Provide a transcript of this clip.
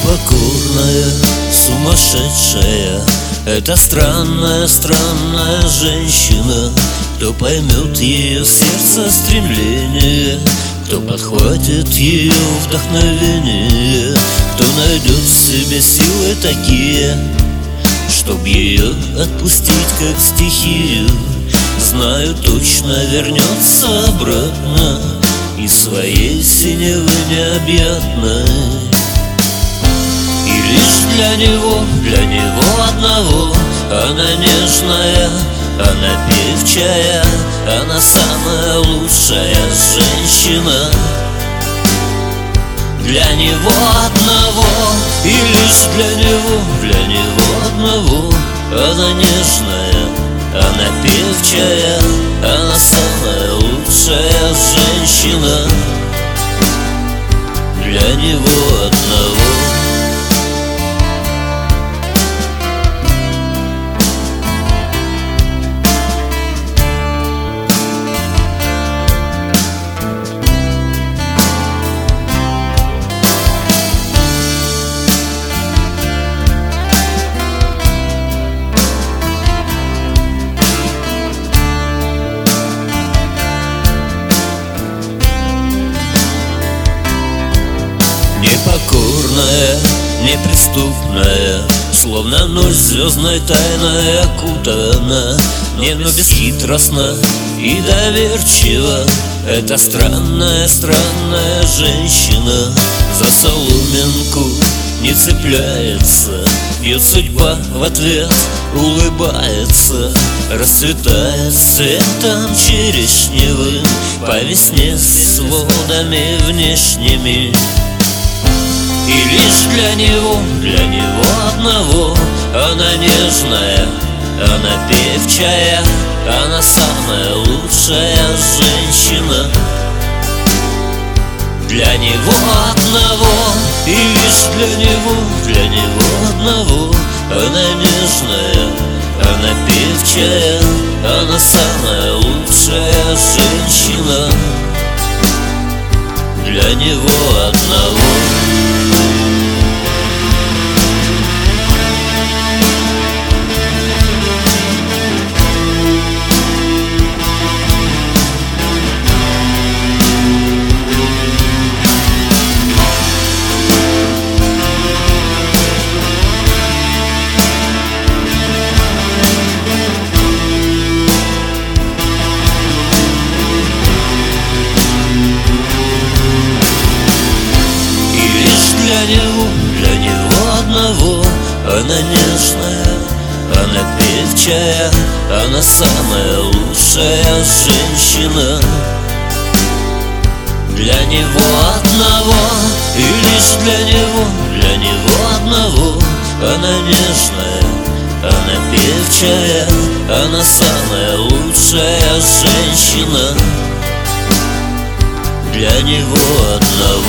Непокорная, сумасшедшая, это странная, странная женщина. Кто поймет ее сердце стремление, кто подхватит ее вдохновение, кто найдет в себе силы такие, чтоб ее отпустить как стихию. Знаю, точно вернется обратно из своей синевы необъятной. И лишь для него одного она нежная, она певчая, она самая лучшая женщина. Для него одного, и лишь для него одного она нежная, она певчая, она самая лучшая женщина. Для него одного. Непокорная, неприступная, словно ночь звездной тайной окутана, но бесхитростна и доверчива. Это странная, странная женщина, за соломинку не цепляется, пьет судьба в ответ, улыбается, расцветает цветом черешневым по весне с водами внешними. И лишь для него одного она нежная, она певчая, она самая лучшая женщина. Для него одного, и лишь для него одного она нежная, она певчая, она самая лучшая женщина. Для него одного. Для него одного она нежная, она певчая, она самая лучшая женщина. Для него одного, и лишь для него одного она нежная, она певчая, она самая лучшая женщина. Для него одного.